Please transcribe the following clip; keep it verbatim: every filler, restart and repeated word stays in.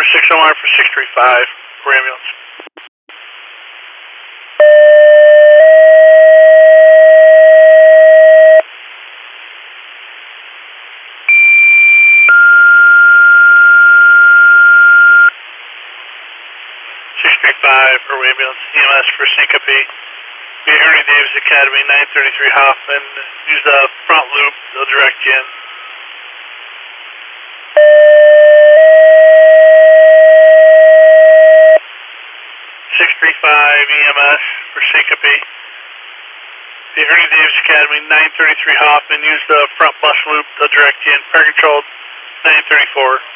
six oh one for six three five for ambulance. six three five for ambulance, E M S for syncope. Be at Ernie Davis Academy, nine thirty-three Hoffman. Use the front loop, they'll direct you in. six three five E M S for syncope. Be at Ernie Davis Academy, nine thirty-three Hoffman. Use the front bus loop, they'll direct you in. Fare controlled, nine thirty-four.